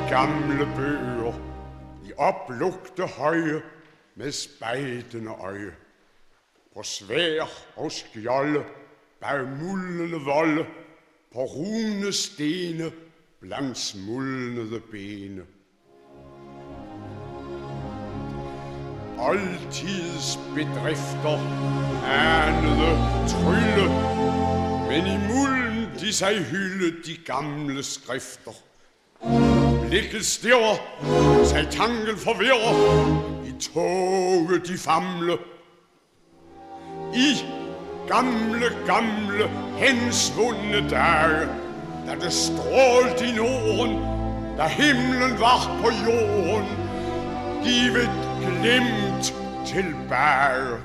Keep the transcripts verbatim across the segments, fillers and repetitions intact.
gamle bøger, i oplugte høje, med spejdende øje. På svær og skjolde, bag muldende volde, på rune stene, blandt smuldnede bene. Oldtids bedrifter, anede trylle, men i mulden de sig hylde de gamle skrifter. Blikket stirrer, sig tanken forvirrer, i toget de famle. I gamle, gamle, hensvundne dage, da det strålte i Norden, da himlen var på jorden, givet glimt tilbage.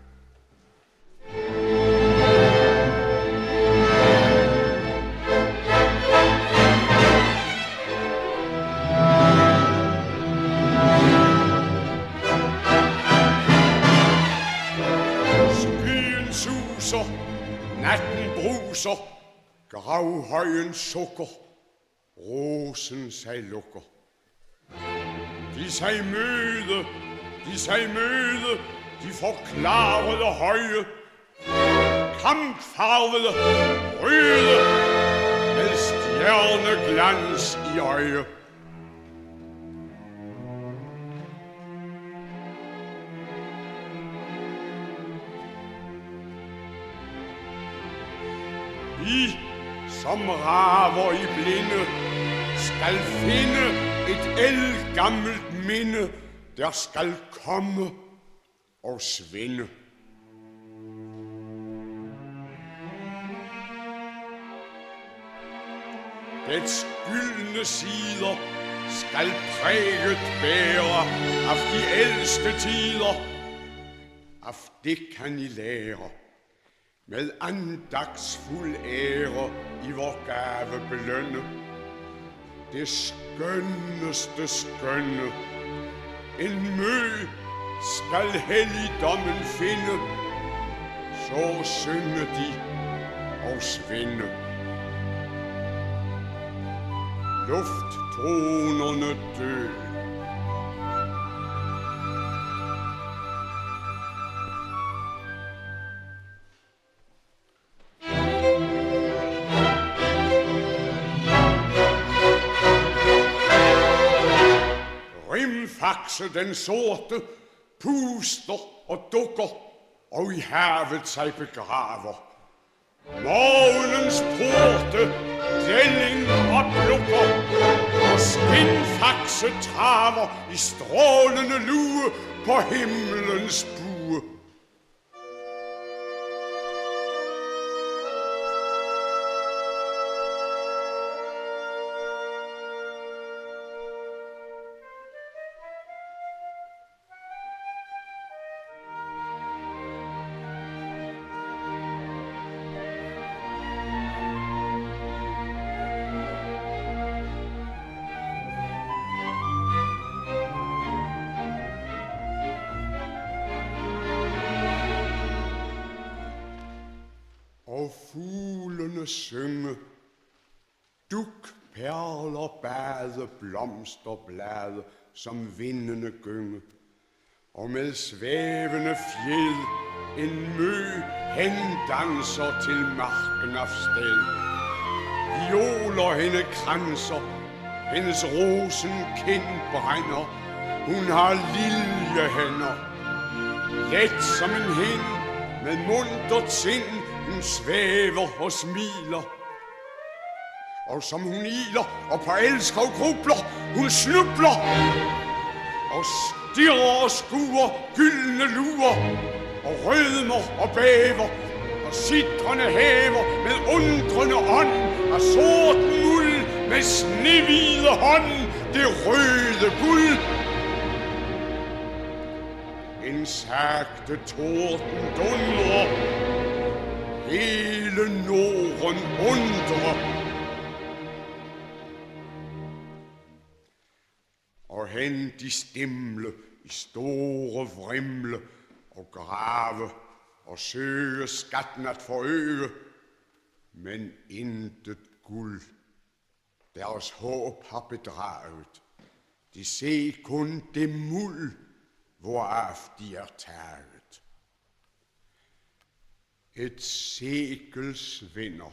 Skyen suser, natten bruser, gravhøjen sukker, rosen sig lukker. De sig møde, de sig møde, de forklarede høje, kampfarvede, røde, med stjerneglans i øje. I, som raver i blinde, skal finde et ældgammelt minde, der skal komme og svinde. Dets gyldne sider skal præget bære af de ældste tider. Af det kan I lære med andagsfuld ære i vor gave belønne. Det skønneste skønne, en mø skal helligdommen finde, så synge de og svinde. Lufttonerne dø. Rimfaxe den sorte puster og dukker, og i havet sig begraver. Morgenens porte dælling oplukker, og skinfaxe traver i strålende lue på himlens bue. Og fuglene synge, duk, perler, bade, blomster, blade, som vindene gynge. Og med svævende fjed en mø hendanser til marken af sted. Violer hende kranser, hendes rosen kind brænder. Hun har liljehænder, let som en hind, med muntert sind. Hun svæver og smiler, og som hun iler og på elskov grubler, hun snubler og stirrer og skuer gyldne luer og rødmer og bæver og sidrende hæver med undrende ånd af sort muld med snehvide hånd det røde guld. En sagte torden dundrer, hele Norden undrer. Og hen de stimle i store vrimle og grave og søge skatten at forøge, men intet guld. deres håb har bedraget. De se kun det muld, hvoraf de er taget. Et sekel svinder.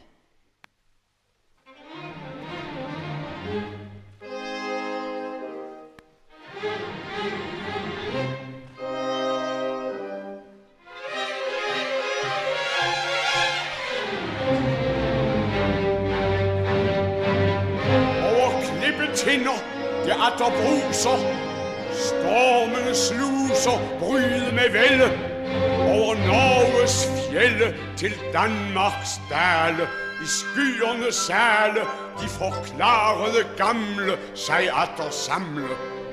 Tinder, det atter bruser, stormene sluser, bryde med vælde, over Norges fjelle til Danmarks dale, i skyerne sale, de forklarede gamle sig atter samle.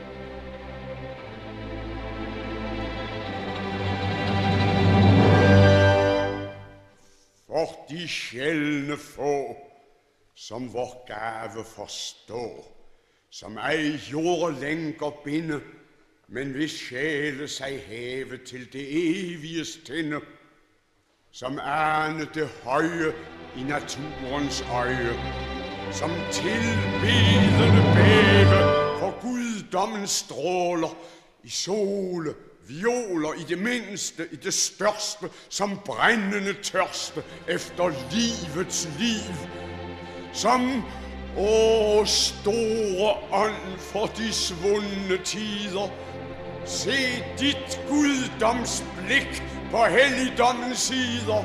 For de sjældne få, som vor gave forstår, som ej jord længere binde, men vil sjæle sig have til det evige stinde, som ane det høje i naturens øje, som tilbedende bæve for guddommens stråler, i sole, violer, i det mindste, i det største, som brændende tørste efter livets liv, som Åh, store ånd for de svundne tider, se dit guddoms blik på helligdommens sider.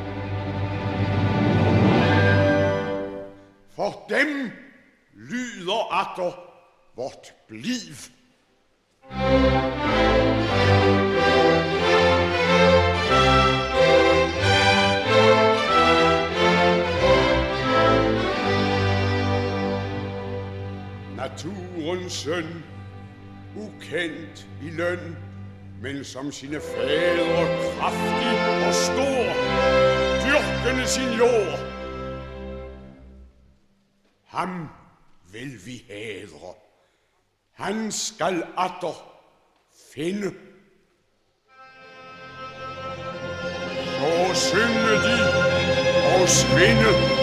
For dem lyder atter vort bliv. Naturens søn, ukendt i løn, men som sine fædre kraftig og stor, dyrkende sin jord. Ham vil vi hædre, han skal atter finde. Så synge de og svinde.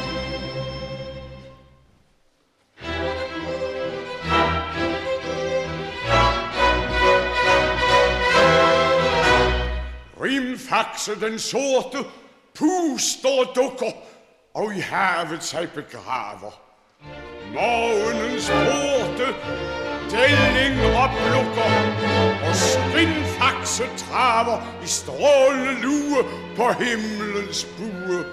Rimfaxe den sorte puster og dukker, og i havet sig begraver. Morgenens porte dælling oplukker, og spindfaxe traver i strålende lue på himlens bue.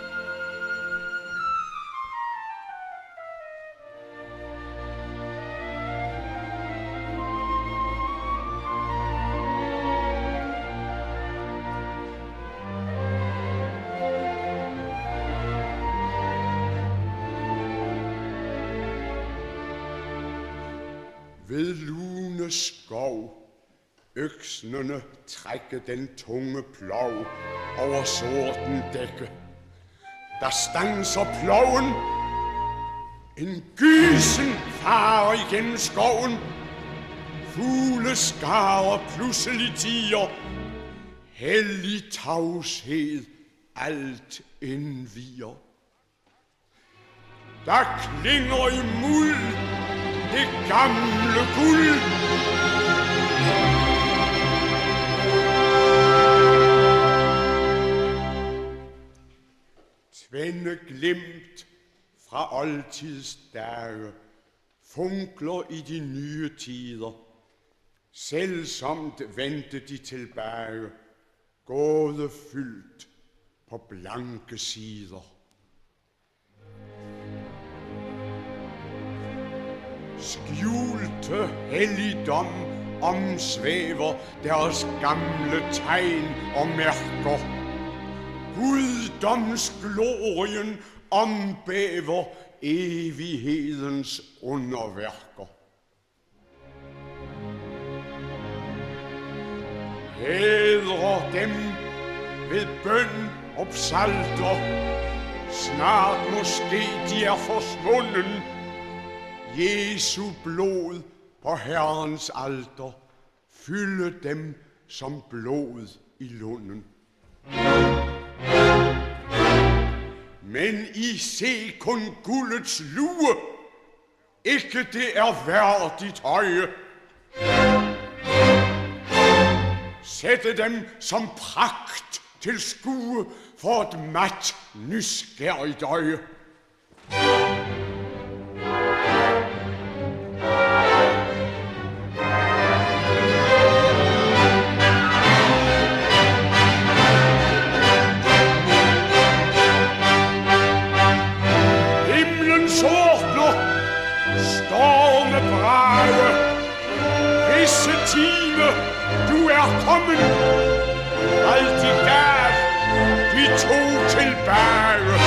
Ved lune skov, øksnerne trække den tunge plov over sorten dække. Der stanser ploven, en gysen farer igennem skoven. Fugle skarer pludselig tiger, hellig tavshed alt indviger. Der klinger i muld det gamle guld. Tvende glimt fra oldtids dage funkler i de nye tider. Selvsomt vendte de tilbage, gåde fyldt på blanke sider. Skjulte helligdom omsvæver deres gamle tegn og mærker. Guddoms glorien ombæver evighedens underværker. Hædre dem ved bøn og psalter, snart måske de er forsvunden. Jesu blod på Herrens alter, fylde dem som blod i lunden. Men I se kun guldets lue, ikke det er værdigt øje. Sætte dem som pragt til skue for et mat, nysgerrigt øje. Himlens ordner, storme brage, visse time, du er kommen. Alt de gav, de tog tilbage.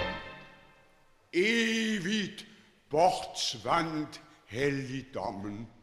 Evigt bortsvandt helligdommen.